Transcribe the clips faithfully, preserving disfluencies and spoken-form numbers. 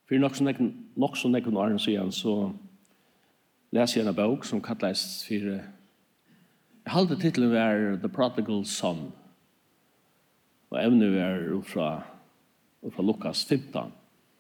For nok så nek, nok så nekken åren siden så leser jeg en bok som kalles for jeg halte titlen var The Prodigal Son. Og evnet var ut fra, ut fra Lukas femton.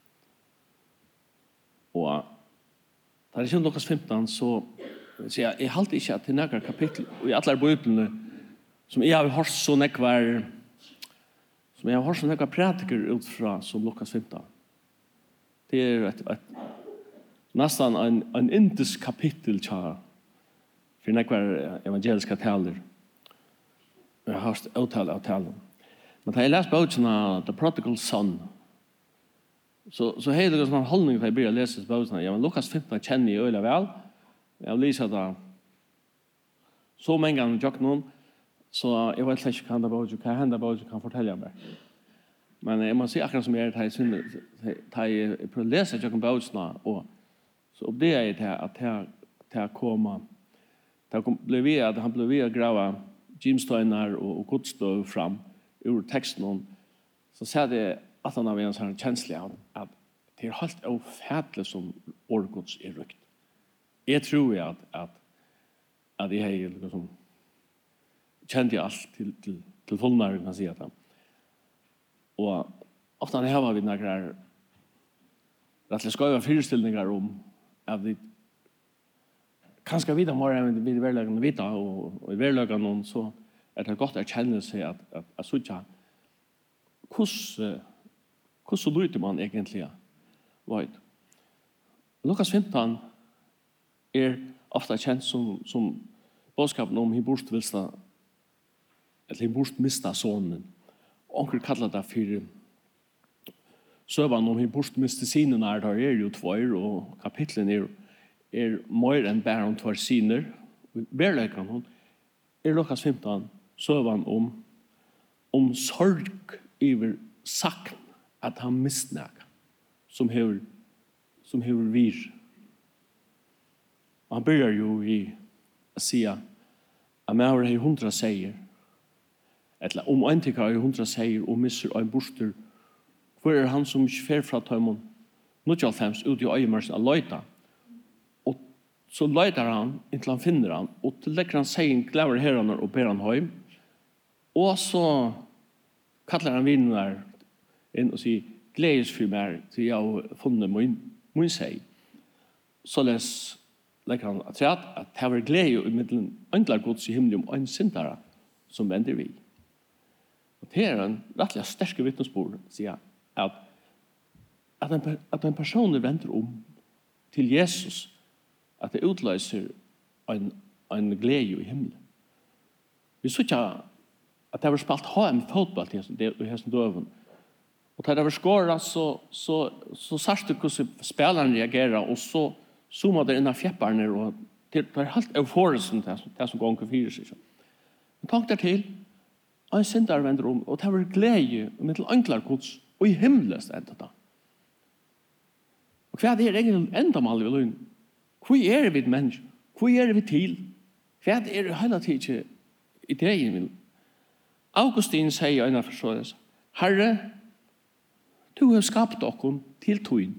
Og da det kommer Lukas femton så så jeg, jeg halte ikke at det er noen kapittel i alle bøyblene som jeg har hørt så nekvar som jeg har hørt så nekvar pratiker ut fra som Lukas femton. Det er et, et, nesten en, en indisk kapittel tja, for nekvar evangeliske taler. Jeg har hørt avtale av talen. Men da jeg leser bøyblene The Prodigal Son, så, så har jeg en holdning til jeg begynner å lese bøyblene. Ja, men Lukas femton kjenner jeg øyelig vel. Jeg har lyst det så mange ganger jeg noen, så jeg vet ikke hva hender bøyblene, hva hender bøyblene kan fortelle meg. Men jeg må si akkurat som jeg er til jeg prøver å lese Jacob Bautsna, og så oppdager jeg til at jeg til å komme, til å bli ved at han ble ved å grave gymstøyner og, og godstøv fram ur teksten, så ser det at han har en sånn kjenslig av at det er helt ufattelig som årgods er rykt. Jeg tror at, at, at jeg har liksom kjent alt til, til, til fullnær, kan si at det. Og ofte han har vi noen rettelig skøyve fyrstillinger om at vi kanskje vite mer enn vi i verlegene vite, og, og i verlegene så er det godt å erkjenne seg at, at, at sånn hvordan hvordan lyder man egentlig vet. Lukas femton er ofte kjent som, som bådskapen om hiborstvilsta eller hiborstmista sonen. Onkel kallar det for søvan om hiborstmiste sinen er der er jo tvær, og kapitlen er, er mer enn bare om tvær siner. Berleikan hon er Lukas femton søvan om om sorg over sakn at han mistnæg som hever som hever vir. Og han börjar jo i å si at man har hundra seier, eller om en tikk har hundra seier og misser en borster, hvor er han som ikke fer fra tøymon nittiofem ut i øyemarsen av løyta. Og så løyter han inntil han finner han, og til legger han seier glæver herrene og ber han høym, og så kallar han vinen der inn og sier gledes for meg til jeg har funnet min, min seier. Så les legger han at at det var glede i middelen enklar gods i himmelen om en syndare som vender vi. Og det er en rettelig sterke vittnesbord, sier jeg, at, at, en, at en person vender om til Jesus, at det utløser en, en glede i himmelen. Vi så ikke at det var spalt ha en fotball til hesten døven. Og da det var skåret, så, så, så sørste du hvordan spilleren reagerer, og så zoomar det innan fjepparne, og det er helt euforisen til det som gonger fyrer seg. Men tank der til, en syndar vender om, og det var glede med til anklar gods, og i himmelest enda da. Og hva er det egentlig enda mal vi løgn? Hvor er vi et menneske? Hvor er vi til? Hva er det hele tiden ideen vil? Augustin sier en av forsøres, Herre, du har skapt okkom til tøyen.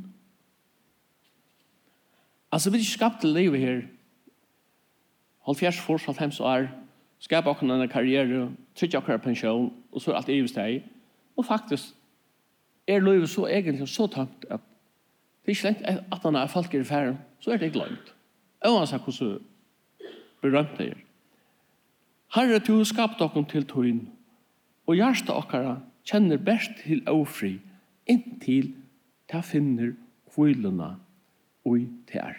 Altså, vi har ikke skapt til livet her, halvfjerds fors, halvfems år, skapa okkom en karriere, trykker okkom pensjon, og så er alt i steg. Og faktisk er livet så egentlig så tømt at det er ikke lengt at han er folk i færen, så er det glemt. Og han sier hvordan berømt det er. Herre, du har skapt okkom til tøyen, og hjertet okkara kjenner best til ofri, inntil ta finner hvilene og ter.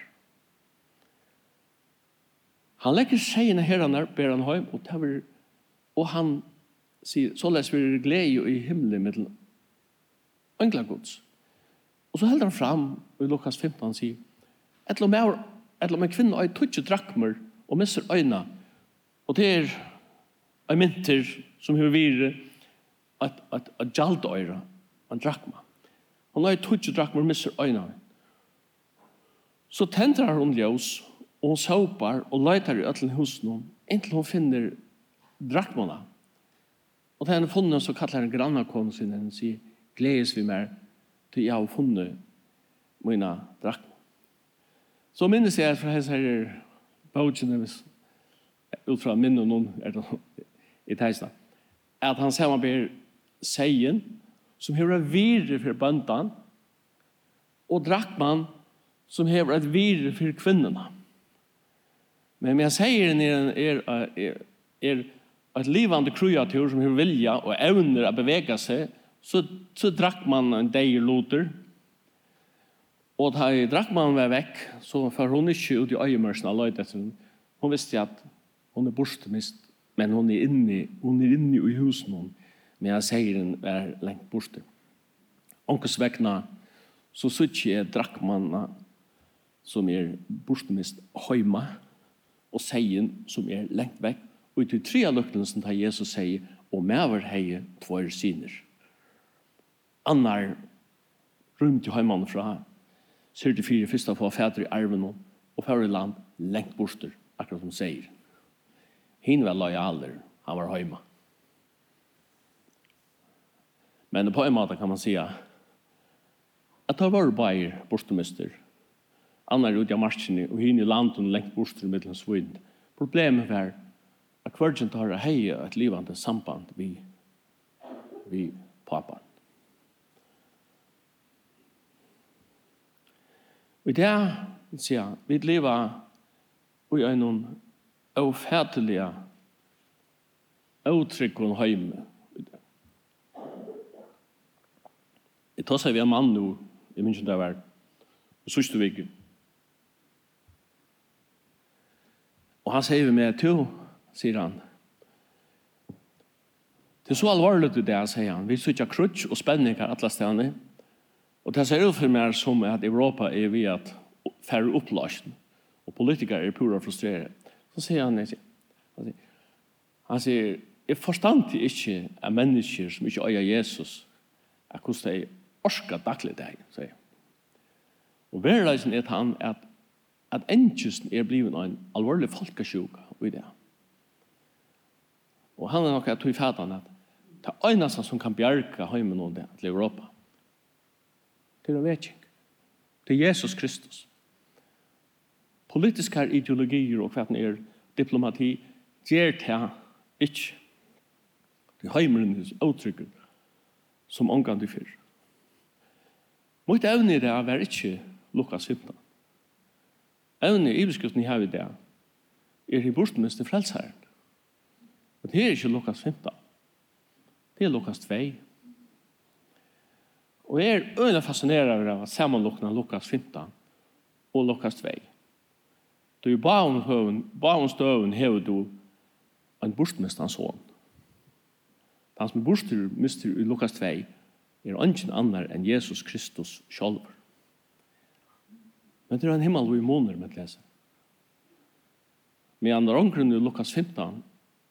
Han legger seiene herrene, ber han høy, og, tar, og han sier, så les vi glede i himmelen med englagods. Og så helder han fram, og i Lukas femton sier, et eller annet med kvinner og tutsi drakmer, og misser øyna, og det er en mynter som har vært et, et, et gjaldøyre, en drakma. Han har tutsi drakmer, og misser øyna. Så tendrar hun ljus, og hun såpar og leitar i ötlen husen, inntil hun finner drakmana. Og da han har funnet, så kallar han grannakånen sin, og sier, gledes vi mer til jeg har funnet mina drakk. Så minnes jeg fra hans her bøtjene, ut fra minne noen er det i teisene, at han ser man ber seien, som hever et vire for bøndan, og drakk man som hever et vire for kvinnerne. Men jeg sier er, er, er, er et livande kreatur som har vilja og evner å bevega seg, så, så drakk man en deir loter. Og da drakk man var vekk, så for hun ikke ut i øyemørsen av løydet. Hun visste at hun er bortemist, men hun er inne, hun er inne i husen hun, men jeg sier den er lengt borte. Onkes vekna, så sier jeg drakk man som er bortemist høyma, og seien som er lengt vekk. Og til tre av luktene som Jesus sier, og mever hei tvær syner. Annar rymt til heimann fra syttifire første for fædre i arven og fædre land lengt borster, akkurat som sier. Hinn var lojaler, han var heima. Men på en måte kan man si at det var bare bortemister. Annar ut av marsjene, og hinn i landet lengt borster i middelen svinn. Problemet var at kvartjen tar heie et livande samband vi, vi pappa. Og det sier jeg, vi lever i en ofætelige, uttrykken heime. Jeg tar seg vi en mann nå, jeg minns det var, i sørste viken. Og han sier med to, sier han. Det er så alvorlig til det, sier han. Vi sitter krutsk og spenninger alle stedene. Og det ser ut for meg som at Europa er ved at færre oppløsning, og politikere er pura frustreret. Så sier han, han sier, han sier, jeg forstand ikke av mennesker som ikke øyer Jesus, at hvordan de orsker daglig deg, sier han. Og verleisen er han at at enkjøsten er blivet en alvorlig folkesjuka i det. Og han er nok at tog fætan at det er eneste som kan bjerke heimen og det til Europa. Det er vetjeng. Det er Jesus Kristus. Politiske ideologier og hva er diplomati gjør det ikke. Det er heimenes uttrykk som omgang til fyrr. Mot evne i det er ikke Lukas femton. Evne i beskriften jeg har i det er i bortmeste frelsherren. Og det er ikke Lukas femton. Det er Lukas to. Og jeg er øyne fascinerad av at sammenlukna Lukas femton og Lukas to. Du er baun støven hever du en bortmestans son. Han som er bortmester i Lukas to er ingen annar enn Jesus Kristus sjálfur. Men det er en himmel og i måneder med å lese. Men andre omkring i Lukas femton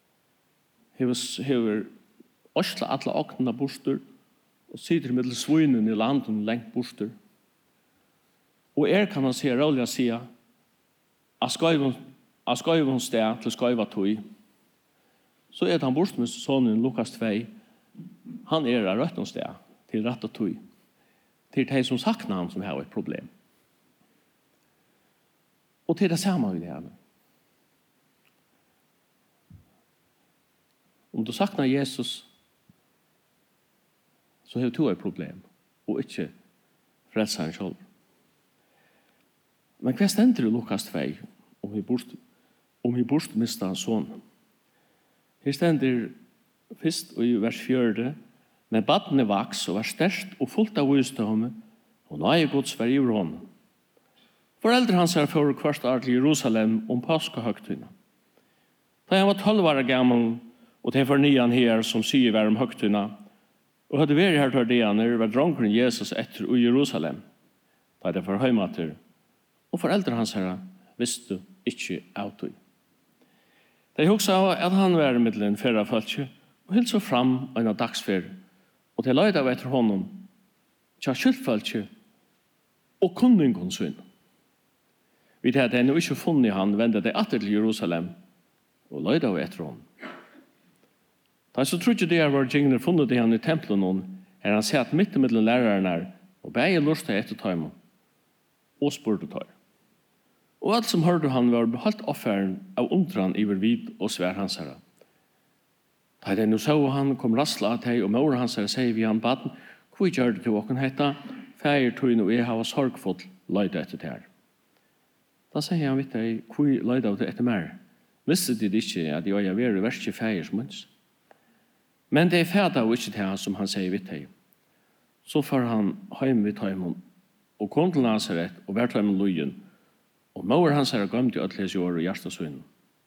hever Osla alle åknene borster og sitter med svinen i landen lengt borster. Og er kan man se, rolig å si, av skøyvens sted til skøyva tog, så er det han bortmest sonen Lukas to, han er av røttens sted til rett og tog. Til de som sakner han som har et problem. Og til det samme vi det her. Om du saknar Jesus, så har du et problem, og ikke frelseren selv. Men hva stender i Lukas to om vi bort, om vi bort mistet sånn? Her stender først i vers fjørde, men badene vaks og var sterkt og fullt av visdom, og nøye Guds var i hånden. Foreldre hans er for hvert år til Jerusalem om påskehøgtøyene. Da han var tolv år gammel, og til fornyan her som sier var om høgtøyene, og hadde vært her til det når var dronkeren Jesus etter i Jerusalem, da det var høymater, og foreldre hans her visste ikke av det. De hugsa at han var i middelen fyrre følge, og helt så fram en av dagsfyr, og til løyde av etter honom, tja skyldfølge, og kunningen sin. Vi hadde ennå ikke funnet han, vendte det atter til Jerusalem, og løyde av etter honom. Da så trodde det var gjengene funnet det han i tempelen, er han sett midt i middelen læreren her, og begge lurste etter tøymen, og spurte tar. Og alt som hørte han var beholdt offeren av undran iver vid og svær hans herre. Da det nå så han kom rassla at hei, og mor hans herre sier vi han baden, hvor gjør det til åkken hetta, feir tøyn og jeg hava sorgfot løyde etter det her. Da sier han vidt deg, hvor løyde av det etter mer. Visste de ikke at jeg er ved verste feir som hans. Men det er fæda og ikke til han som han sier vidt deg. Så får han heim vidt heimon, og kom til Nazaret og vært heim løyen, og mor hans herre gømte i ødles år og hjertesøyne.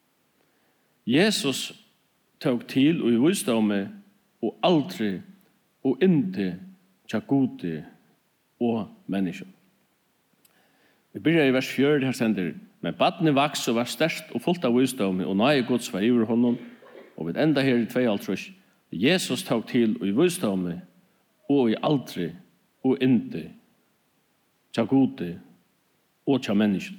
Jesus tog til og i visdomme og aldri og inte tja gode og mennesker. Vi begynner i vers fjør, det her stender, men badne vaks og var størst og fullt av visdomme, og nøye gods var iver honom, og vi enda her i tvei altrus, Jesus tog til og i visdomme og i aldri og inte tja gode og tja mennesker.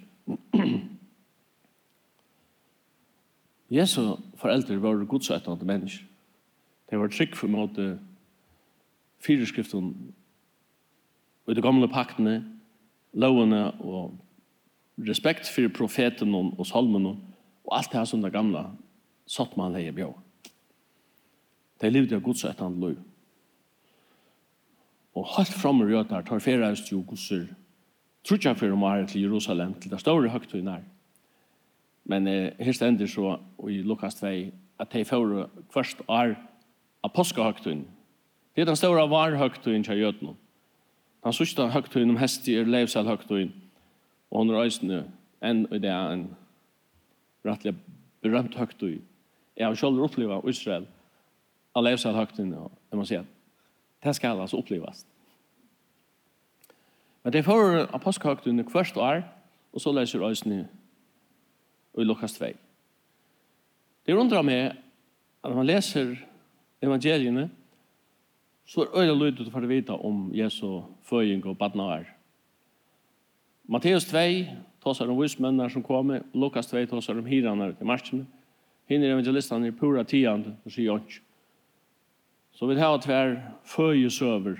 Jesu foreldre var godsøttende mennesker. De var trygg for måte fireskriften og de gamle paktene, lovene og respekt for profeten og salmene og alt det her som det gamle satt man leie bjør. De levde av godsøttende lov. Og helt framme røter tar ferreist jo godser trutja for om er til Jerusalem, til det store høgtøyen her. Men eh, her stender så i Lukas to at de får først er av påskehøgtøyen. Det er den store varhøgtøyen til jødene. Den sørste høgtøyen om hesti er levselhøgtøyen, og hun reisende enn i det er en rettelig berømt høgtøy. Jeg har selv opplevd Israel av levselhøgtøyen, og jeg må si at det skal altså oppleves. Men det får av påskehøgtøyen hvert år, og så leser reisende i Lukas to. Det undrar meg at når man leser evangeliene, så er øyne lydet for å vite om Jesu føying og badnavar. Matteus to tåser om vismennar som kommer, og Lukas to tåser om hiranar til marskene. Hinner evangelistene er pura tiande, og sier ikke. Så vi har tver føyesøver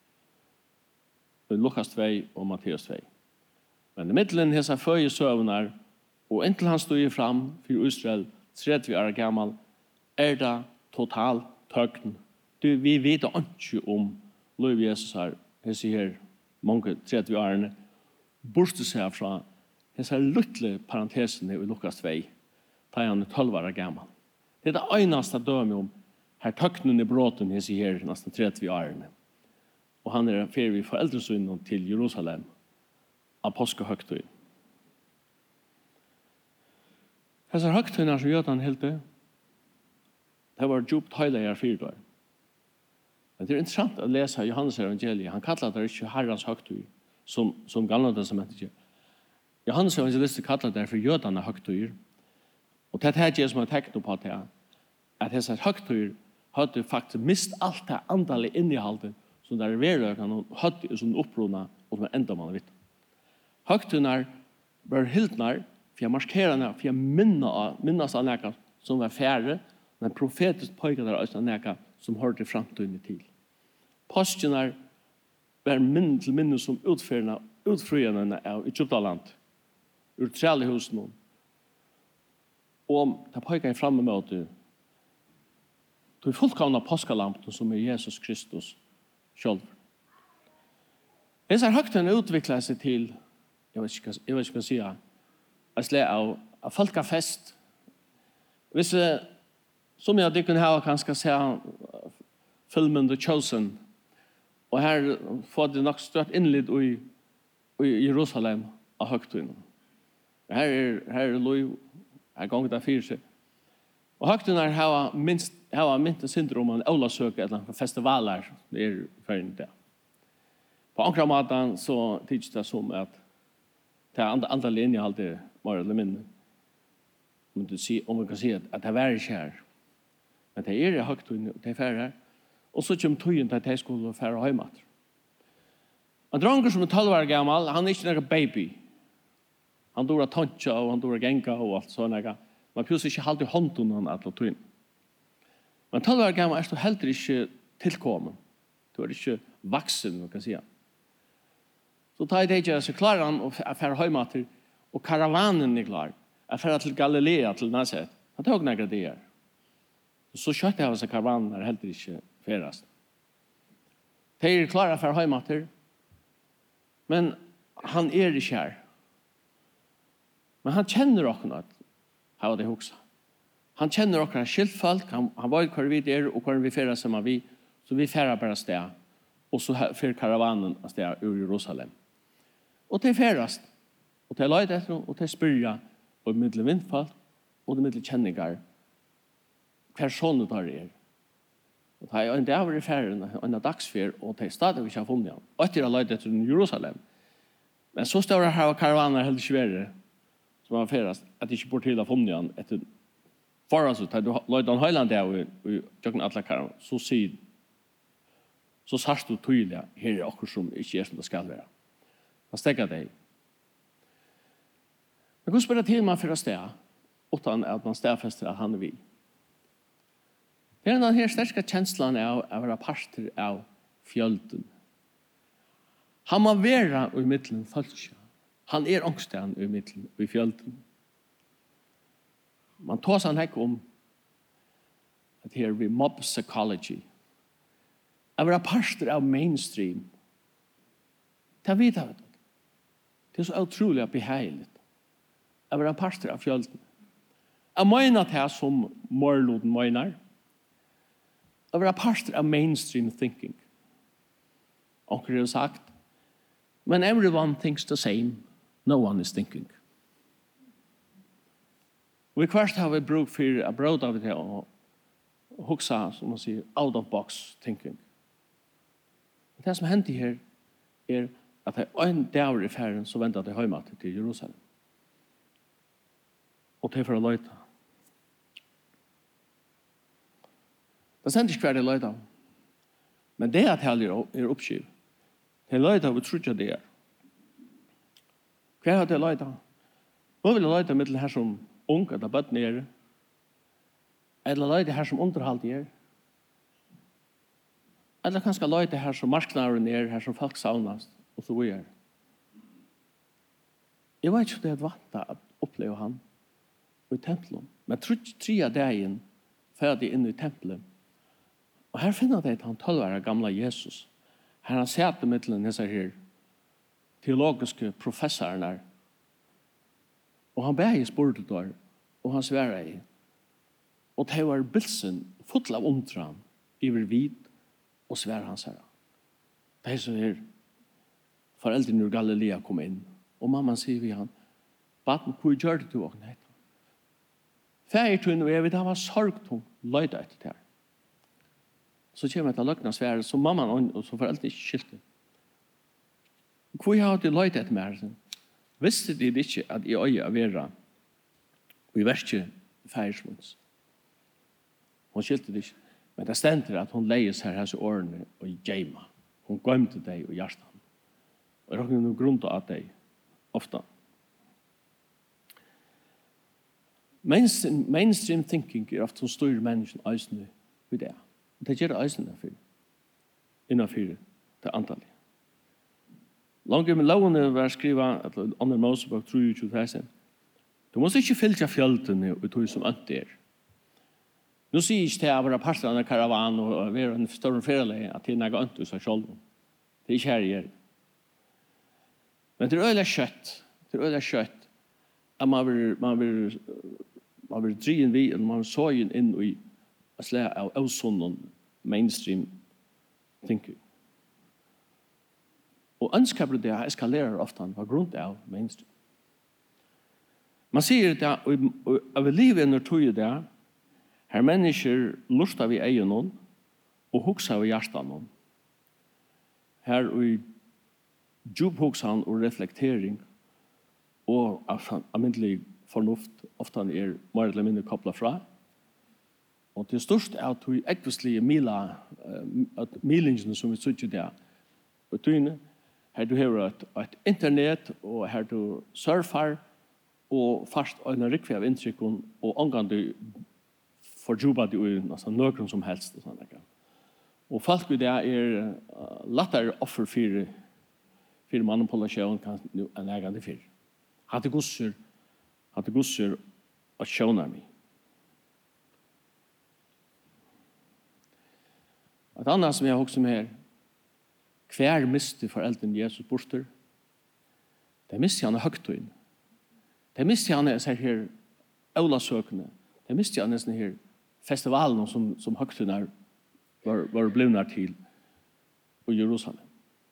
i Lukas to og Matteus to. Men i middelen hese føyesøvnar, og inntil han stod fram for Israel, tretti år gammal, er det total tøgn. Du, vi vet ikke om lov Jesus her, jeg sier mange tretti årene, borste seg fra disse luttlige parentesene i Lukas to, da han er tolv år gammal. Det er det eneste døme om her tøgnen i bråten, jeg sier nesten tretti årene. Og han er ferie i foreldresynen til Jerusalem, av påskehøgtøyen. Disse høgtøyene som jødene helte, det var djupt høyde i fire år. Men det er interessant å lese Johannes evangeliet. Han kallar det ikke Herrens høgtøy, som, som gamle testamentet gjør. Johannes evangeliet kallar det for jødene høgtøyer. Og det er det som er tegnet på det, at disse høgtøyer hadde faktisk mist alt det andalige inneholdet som det er verøkene og hadde i sånn opprona og som er enda man vet. Høgtøyene var hildnar for jeg markerer henne, for jeg minner, minnes av nækka som var færre, men profetisk pøyker der også nækka som hørte fremtiden til. Påskene var minn til minne som utførende, utfryende av Egyptaland, ur trællehusen. Og det pøyker jeg fremme med at du er fullkomna påskalampen som er Jesus Kristus selv. Disse høgtene utviklet seg til, jeg vet ikke, jeg vet ikke hva jeg sier, jeg slår av, av folkefest. Hvis jeg, som jeg hadde kunne ha, kanskje se filmen The Chosen, og her får det nok støtt innlitt i, i Jerusalem av høgtøyene. Her er, her er lov, her ganger det fyrer seg. Og høgtøyene har minst, har minst syndrom om en ålasøke eller festivaler, det er ferdig det. På akkurat måten så tyder det som at det er andre, andre linjer alltid mer eller mindre. Om, du si, om man kan si at, at det er ikke her. Men det er høyt og det er færre her. Og så kommer tøyen til at de skulle færre hjemme. En dranger som er tolv år gammel, han er ikke noen baby. Han dår tøntja og han dår genka og alt sånn. Man plutselig ikke alltid hånden han at tøyen. Men tolv år gammel er du heller ikke tilkommen. Du er ikke vaksen, man kan si. Så Så tar det ikke så klarer han å fære høymater, og karavanen er klar. Jeg fære til Galilea, til Nazaret. Han tok noen det her. Så kjøtte jeg av seg karavanen er heller ikke færast. De er klare for høymater, men han er ikke her. Men han kjenner dere noe, har det hoksa. Han kjenner dere skiltfolk, han, han vet hvor vi er, og hvor vi færer sammen vi, så vi færer bare sted, og så færer karavanen av sted ur Jerusalem. Og det færast, og det er løyde etter, og det spyrja, og middel vindfall, og det middel kjenningar, hver sånne der er. Og det er en dag i ferien, en dagsfer, og det er stadig vi ikke har funnet han. Og etter har løyde etter Jerusalem. Men så står det her av karavaner helt ikke verre, som har færast, at det ikke bor til å funnet han etter foran så, da du løyde han høyland der, og jøkken alle karavaner, så sier, så sørst du tydelig, her er akkur som ikke er som det skal være. Han stekker deg. Men hvordan spør det til man for å sted, utan at man stedfester at han er vi? Det er denne her sterske kjenslan av å være parter av fjölden. Han må være i middelen falskja. Han er ångsten i middelen i fjölden. Man tar seg ikke om at her vi mob psychology. Å være parter av mainstream. Det vet jeg. Det er så utrolig behagelig. Å være parter av fjölden. Jeg mener det som Morloden mener. Å være parter av mainstream thinking. Og det er sagt, when everyone thinks the same, no one is thinking. Vi først har vi bruk for å bråde av det og huksa, som man sier, out of box thinking. Det som hendte her er at det er en dag i ferien så ventet det hjemme til Jerusalem. Og det er for å løyte. Det sender ikke hver det løyte. Men det at heller er oppskiv. Det er løyte vi tror ikke det er. Hver har det løyte? Nå vil jeg løyte med her som ung, eller bøtten er. Eller løyte her som underhold er. Eller kanskje løyte her som marknaren er, her som folk saunast, og så er. Jeg vet ikke om det er vant å oppleve han i tempelen. Men tre av dagen ferdig inn i tempelen. Og her finner jeg at han tolver gamla Jesus. Her han sitter mittelen disse her teologiske professorene. Og han ber i spurtet der, og han sverre i. Og det var bilsen full av undran iver vid og sverre hans her. Det er så her foreldrene ur Galilea kom inn. Og mamma sier vi han, «Baden, hvor gjør det du åkne?» Færtun og jeg vet han var sorgtung, løyda etter det her. Så kommer jeg til løgna svære, så mamma og så foreldre ikke skilte. Hvor har de løyda etter meg? Visste de ikke at jeg øye av vera og i verste færsmunds? Hun skilte det ikke. Men det stender at hun leies her hans årene og i djeima. Hun gømte deg og hjertan. Og det er noen grunn til at deg ofta. Mainstream, mainstream thinking er ofte som styrer mennesken eisende i det. Det gjør eisende for innenfor det antallet. Langt med lovene var skrivet at andre Mosebok tjuetre tusen. Du måste ikke fylke fjöldene og tog som ønt er. Nå sier ikke til å være parter av en karavan og være en større ferieleg at det er noe ønt hos seg selv. Det er ikke her jeg gjør. Men det er øyelig kjøtt. Det er øyelig kjøtt. At man vil, man vil, man vil drien vi, eller man vil sågen inn i et slag av avsonnen mainstream thinking. Og ønsker det eskalerer ofte på grunn av mainstream. Man sier det, og vi lever under tog det, her mennesker luster vi egen og hukser vi hjertan. Her i djuphugsan og reflektering og almindelig fornuft ofte er mer eller mindre kopplet fra. Og til størst er at vi ekvistlige mila, at milingene som vi sitter der, og tøyne, her du har et, et internet, og her du surfer, og fast en rikve av inntrykken, og omgang du fordjuba det ui nesten nøkron som helst. Og, og folk i det er uh, lettere offer for, för manipulation kan nu en ägande för. Hade gossur, hade gossur att tjäna mig. Ett annat som jag också med här, kvär miste föräldern Jesus borster. Det miste han högtøyen. Det miste han så här Olasøkene. Det miste han nästan här festivalen som som högtøyen var var blivna till i Jerusalem.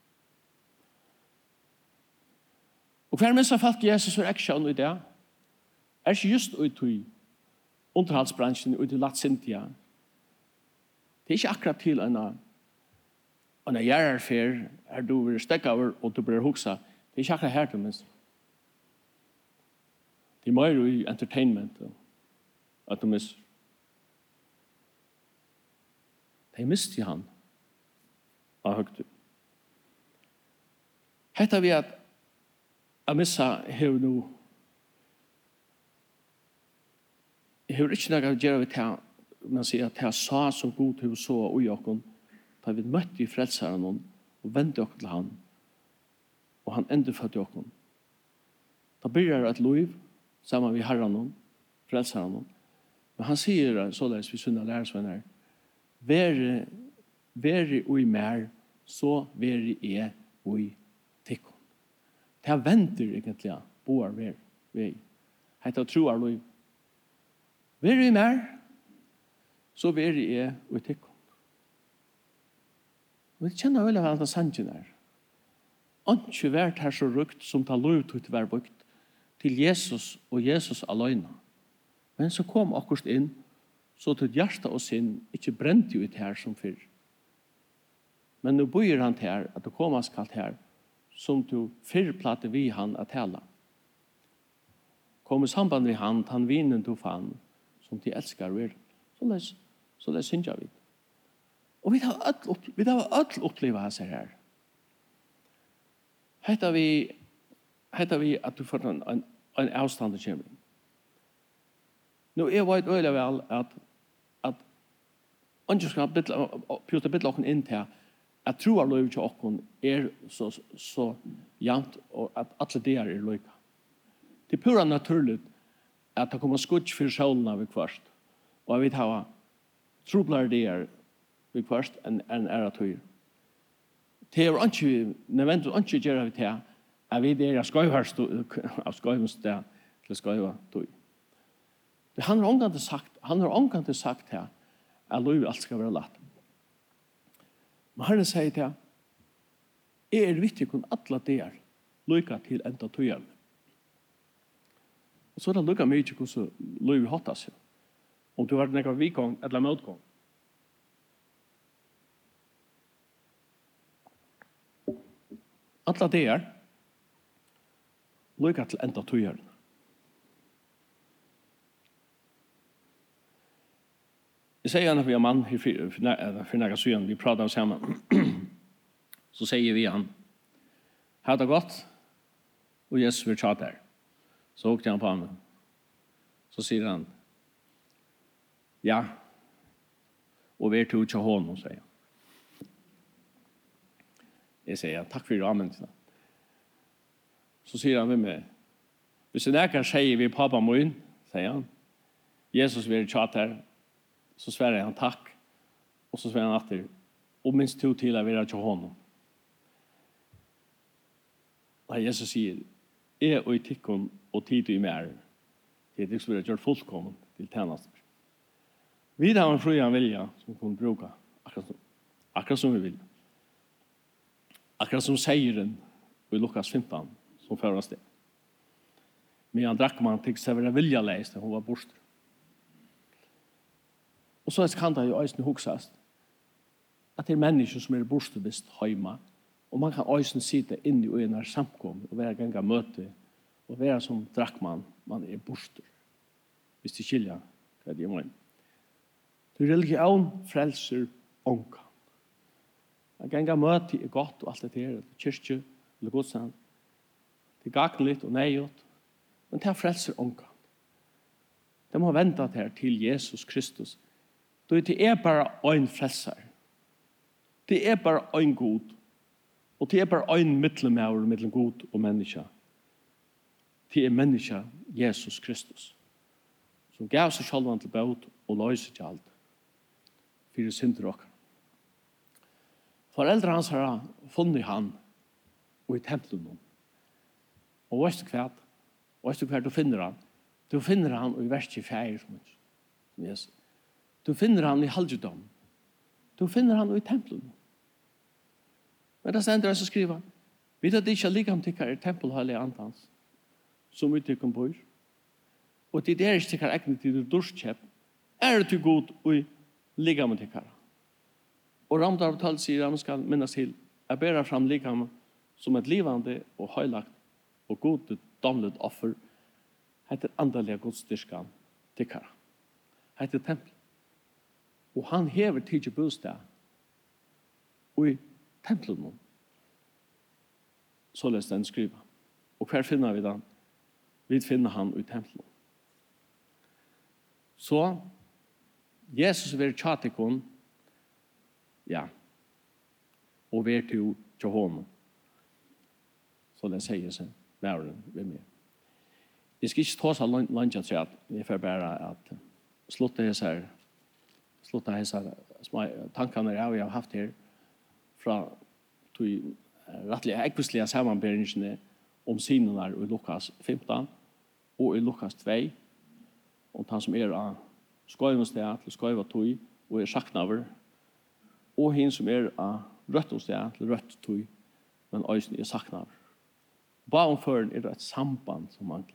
Och kvär miste folk Jesus för action i det. Er ikke just ut i underhaldsbransjen ut i Latsintia. Det er ikke akkurat til en en gjerarfer er du vil stekke over og du blir huksa. Det er ikke akkurat her til minst. Det er mer i entertainment at du minst. Det er mist i han av høgtu. Hetta vi at a missa hev nu hev ikke noe å gjøre vi til man sier at det sa som god hev så og i okken da vi møtte i frelseren og vendte okken til han og han enda fødte okken. Da begynner et liv sammen med herren og frelseren og men han sier således vi sunne lærersvenner være være ui mer så være er ui tikkum. Det venter egentlig boar ver vi. Hetta troar liv. Være ui mer så være er ui tikkum. Vi kjenner vel av alle sannsyn her. Ikke vært her så rukt som ta lov til å være brukt til Jesus og Jesus alene. Men så kom akkurat inn så til hjärta og sinn ikke brent jo ut her som fyrr. Men nu bøyer han til her at det kommer skalt her som du fyrr platte vi han at tala. Kom i samband med han, han vinen du fann som de elskar vi. Så les, så les synger vi. Og vi har öll, vi har öll oppleva hans her. Hetta vi, hetta vi at du får en, en, en avstand til kjemring. Nu er det øyelig vel at at andre skal pjuta bitte okken inn til at troar lov til okken er så, så jant og at alle det er løyka. Det er pura naturligt at det kommer skudj for sjålene ved kvart og jeg vet hva troblar det er ved kvart enn en er at høyre. Det er ikke nødvendig ikke gjøre vi til at vi er av skøyvensted til skøyva tog. Det han har omgående sagt, han har omgående sagt her, at lov alt skal være latt. Men Herren sier til, jeg er viktig kun alle der, lykka til enda tøyene. Og så er det lykka mye hvordan lov hatt seg. Om du har vært nekva vikong eller motgång. Alle der, lykka til enda tøyene. Jeg sier han at vi er mann for nægge syren, vi prater oss sammen. Så sier vi han, ha det godt, og Jesus vil tjata her. Så åkte han på ham. Så sier han, ja, og vi er til å tja hånden, sier han. Jeg sier, takk for amen. Så sier han ved meg, hvis det nægge sier vi pappa min, sier han, Jesus vil tjata her, så sverger han takk, og så sverger han atter, og minst to til å være til honom. Og Jesus sier, jeg og i tikkun og tid i mer, det er det som vi har gjort fullkommen til tjenester. Vi har en fri han vilja som vi kan bruke, akkurat som, akkurat som vi vil. Akkurat som seieren i Lukas femton, som fører sted. Men han drakk man til seg være vilja leist, hun var borster. Og så kan det jo øyne huksast at det er mennesker som er bostevist hjemme, og man kan øyne sitte inn i en samkom og være ganga møte og være som drakkmann, man er boster. Hvis de skiljer hva det er man. Det religion frelser ånka. At ganga møte er godt og alt det her, kyrkje eller godstand. Det er gagnligt og nejot, men det er frelser ånka. De må vente til Jesus Kristus. Det er bare en frelser. Det er bare en god. Og det er bare en mittelmauer mellom god og menneske. Det er menneske Jesus Kristus, som gav seg selv til bøt og løser til alt. For det synder dere. Foreldre hans har funnet han og i tempelen. Og vet du hva? Vet du hva du finner han? Du finner han i vers tjuefire. Yes. Du finner han i halvdom. Du finner han i tempelen. Men det stender jeg så skriver. Vi vet at det ikke er like om tykker i tempelhøylig antans, som vi tykker bor. Og til det er ikke tykker egne til du dorskjøp, er det til god og like om tykker. Og Ramdavtal sier at man skal minnes til at bære fram like om som et livande og høylagt og god domlet offer heter andalige godstyrkan tykker. Heter tempel. Og han hever tidlig bostad og i tempelen. Så les den skriva. Og hver finner vi den? Vi finner han i tempelen. Så, Jesus vil tjatikon, ja, og vil til Jehovah. Så det sier seg, væren ved meg. Jeg skal ikke ta seg langt til at jeg får bare at slutte hese her, slutte hese her, tankene jeg har haft her, fra de rettlige ekvislige sammenberingene om synene i Lukas femton og i Lukas to, om han som er av skøyvensted til skøyva tog og er saknaver, og han som er av røttensted til røtt tog, men også er saknaver. Bakomføren er det et samband som mangler.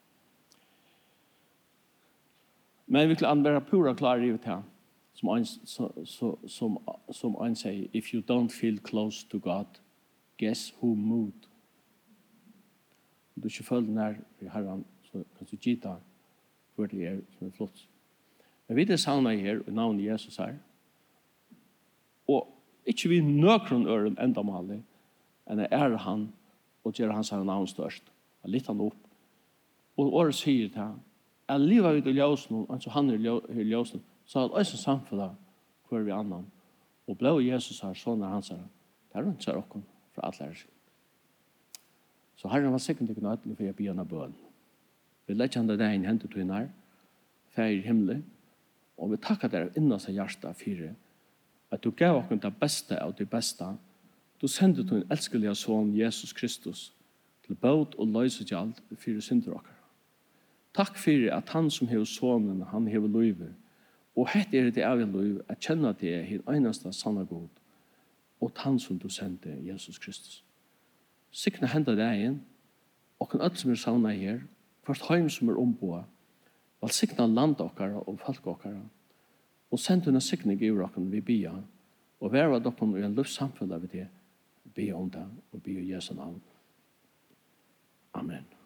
Men vi kan være pura klare i det her. Som ein, so, so, som, som ein sier, if you don't feel close to God, guess who moved? Om du ikke føler nær i Herren, så kan du gita hvor det er som er flott. Men vi er savnet her, i navnet Jesus her, og ikke vi nøkron øren enda malig, enn er ære han, og gjør hans her navn størst. Han litt han opp. Og året sier til han, jeg lever ut i ljøsen, og han er i ljøsen, så at også samfunnet hver vi annan. Og ble Jesus her, sånn er han sier, det er rundt seg okken fra alle lærer seg. Så Herren var sikkert ikke nødvendig for jeg begynner bøn. Vi legger han det deg inn hentet til henne her, feir himmelen, og vi takker dere innan seg hjertet for at du gav okken det beste av det beste. Du sendte til en elskelige son, Jesus Kristus, til båt og løse til alt for synder okker. Takk for at han som hever sonen, han hever løyver, og hette er det av en liv at kjenne at det er hin eneste sanne god, og han som du sendte, Jesus Kristus. Sikne henda deg inn, og kan alt som er savnet her, først heim som er omboet, vel sikne land okkara og folk okkara, og sendte henne sikne giver okkara vi bia, og være dokken i en luftsamfunn av det, bia om det, og bia Jesu navn. Amen.